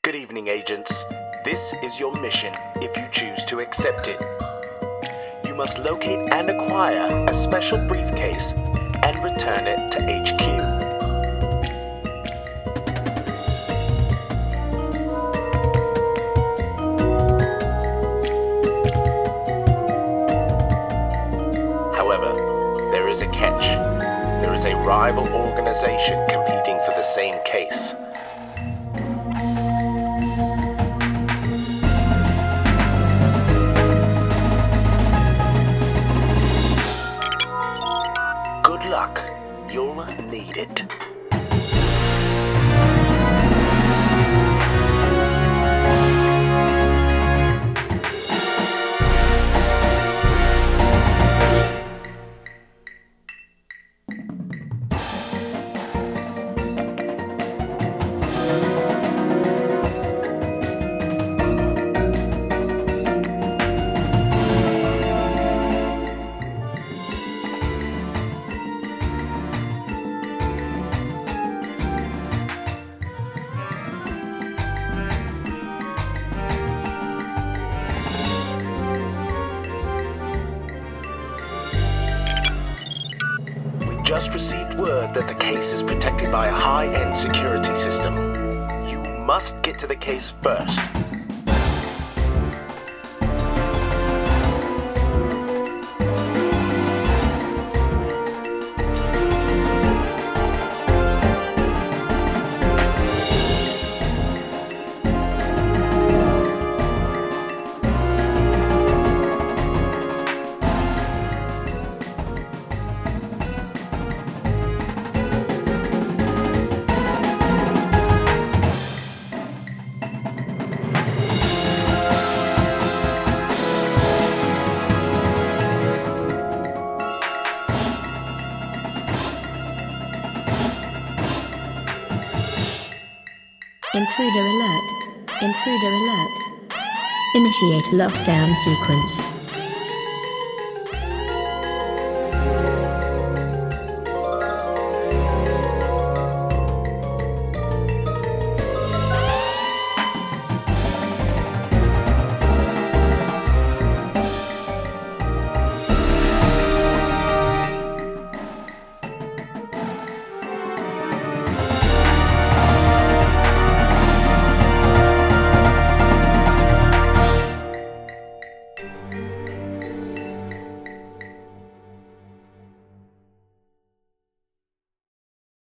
Good evening, agents. This is your mission if you choose to accept it. You must locate and acquire a special briefcase and return it to HQ. However, there is a catch. There is a rival organization competing for the same case. Good luck. You'll need it. Just received word that the case is protected by a high-end security system. You must get to the case first. Intruder alert. Intruder alert. Initiate lockdown sequence.